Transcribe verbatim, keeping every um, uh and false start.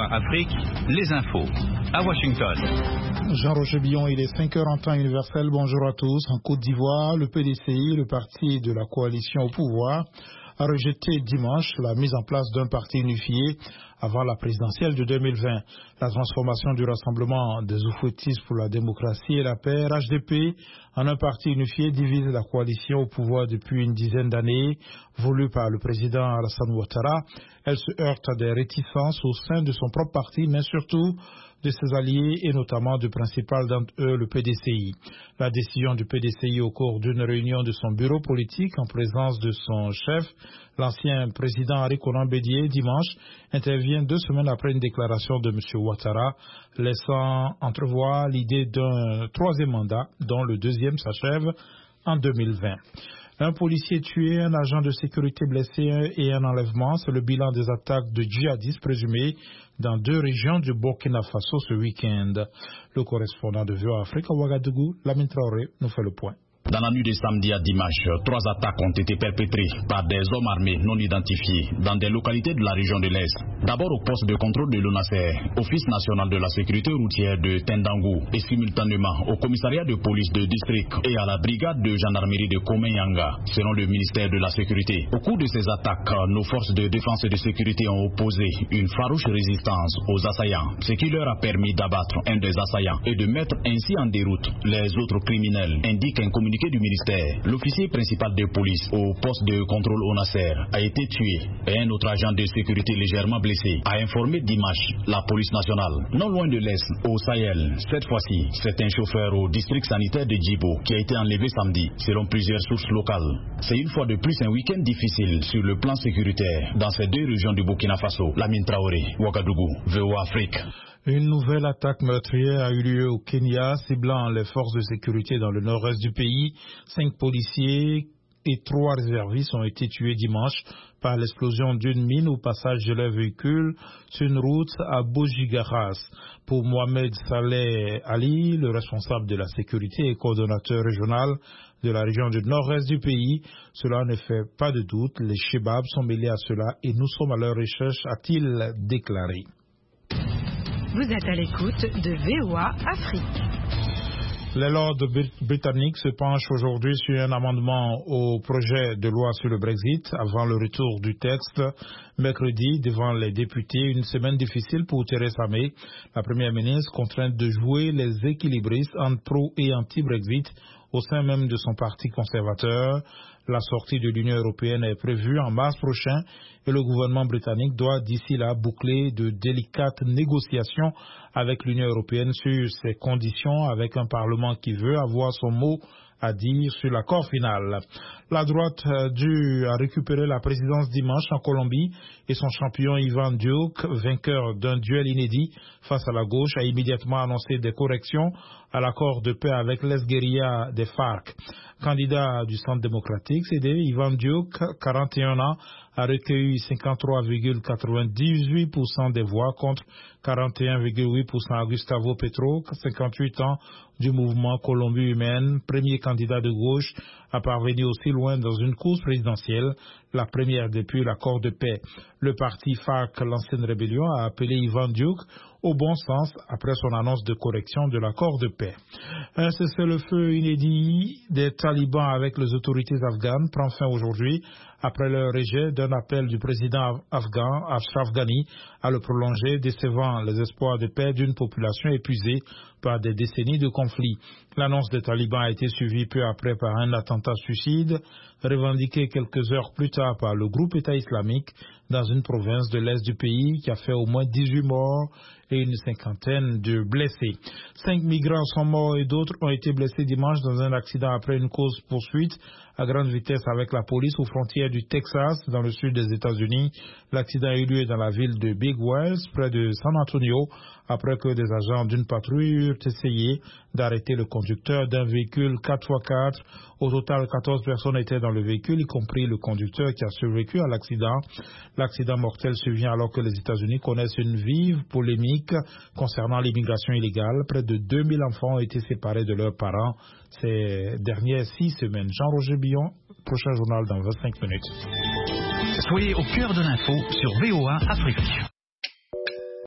A Afrique, les infos. À Washington. Jean-Roger Billon, il est cinq heures en temps universel. Bonjour à tous. En Côte d'Ivoire, le P D C I, le parti de la coalition au pouvoir, a rejeté dimanche la mise en place d'un parti unifié avant la présidentielle de deux mille vingt. La transformation du Rassemblement des oufouettistes pour la démocratie et la paix, R H D P, en un parti unifié divise la coalition au pouvoir depuis une dizaine d'années, voulue par le président Alassane Ouattara. Elle se heurte à des réticences au sein de son propre parti, mais surtout de ses alliés et notamment du principal d'entre eux, le P D C I. La décision du P D C I au cours d'une réunion de son bureau politique en présence de son chef, l'ancien président Henri Konan Bédié, dimanche, intervient deux semaines après une déclaration de M. Ouattara, laissant entrevoir l'idée d'un troisième mandat, dont le deuxième s'achève en deux mille vingt. Un policier tué, un agent de sécurité blessé et un enlèvement, c'est le bilan des attaques de djihadistes présumés dans deux régions du Burkina Faso ce week-end. Le correspondant de V O A Afrique à Ouagadougou, Lamine Traoré, nous fait le point. Dans la nuit de samedi à dimanche, trois attaques ont été perpétrées par des hommes armés non identifiés dans des localités de la région de l'Est. D'abord au poste de contrôle de l'ONASER, Office national de la sécurité routière de Tendangou, et simultanément au commissariat de police de district et à la brigade de gendarmerie de Komeyanga, selon le ministère de la Sécurité. Au cours de ces attaques, nos forces de défense et de sécurité ont opposé une farouche résistance aux assaillants, ce qui leur a permis d'abattre un des assaillants et de mettre ainsi en déroute les autres criminels, indique un communiqué du ministère. L'officier principal de police au poste de contrôle ONASER a été tué et un autre agent de sécurité légèrement blessé, a informé dimanche la police nationale. Non loin de l'Est, au Sahel, cette fois-ci, c'est un chauffeur au district sanitaire de Djibo qui a été enlevé samedi, selon plusieurs sources locales. C'est une fois de plus un week-end difficile sur le plan sécuritaire dans ces deux régions du Burkina Faso. Lamine Traoré, Ouagadougou, V O A Afrique. Une nouvelle attaque meurtrière a eu lieu au Kenya, ciblant les forces de sécurité dans le nord-est du pays. Cinq policiers et trois réservistes ont été tués dimanche par l'explosion d'une mine au passage de leur véhicule sur une route à Bojigaras. Pour Mohamed Saleh Ali, le responsable de la sécurité et coordonnateur régional de la région du nord-est du pays, cela ne fait pas de doute, les Chebabs sont mêlés à cela et nous sommes à leur recherche, a-t-il déclaré. Vous êtes à l'écoute de V O A Afrique. Les lords britanniques se penchent aujourd'hui sur un amendement au projet de loi sur le Brexit avant le retour du texte mercredi devant les députés. Une semaine difficile pour Theresa May, la première ministre, contrainte de jouer les équilibristes entre pro et anti-Brexit au sein même de son parti conservateur. La sortie de l'Union européenne est prévue en mars prochain et le gouvernement britannique doit d'ici là boucler de délicates négociations avec l'Union européenne sur ses conditions, avec un Parlement qui veut avoir son mot à dire sur l'accord final. La droite a dû récupérer la présidence dimanche en Colombie et son champion Ivan Duque, vainqueur d'un duel inédit face à la gauche, a immédiatement annoncé des corrections à l'accord de paix avec l'ex-guérilla des FARC. Candidat du Centre démocratique, C D, Ivan Duque, quarante et un ans, a recueilli cinquante-trois virgule quatre-vingt-dix-huit pour cent des voix contre quarante et un virgule huit pour cent à Gustavo Petro, cinquante-huit ans, du mouvement Colombie humaine, premier candidat de gauche à parvenir aussi loin dans une course présidentielle, la première depuis l'accord de paix. Le parti FARC, l'ancienne rébellion, a appelé Ivan Duque au bon sens après son annonce de correction de l'accord de paix. Un cessez-le-feu inédit des talibans avec les autorités afghanes prend fin aujourd'hui après le rejet d'un appel du président afghan Ashraf Ghani à le prolonger, décevant les espoirs de paix d'une population épuisée par des décennies de conflits. L'annonce des talibans a été suivie peu après par un attentat suicide revendiqué quelques heures plus tard par le groupe État islamique dans une province de l'est du pays qui a fait au moins dix-huit morts et une cinquantaine de blessés. Cinq migrants sont morts et d'autres ont été blessés dimanche dans un accident après une course-poursuite à grande vitesse avec la police aux frontières du Texas, dans le sud des États-Unis. L'accident a eu lieu dans la ville de Big Wells, près de San Antonio, après que des agents d'une patrouille eurent essayé d'arrêter le conducteur d'un véhicule quatre par quatre. Au total, quatorze personnes étaient dans le véhicule, y compris le conducteur qui a survécu à l'accident. L'accident mortel survient alors que les États-Unis connaissent une vive polémique concernant l'immigration illégale. Près de deux mille enfants ont été séparés de leurs parents ces dernières six semaines. Jean-Roger Billon, prochain journal dans vingt-cinq minutes. Soyez au cœur de l'info sur V O A Afrique.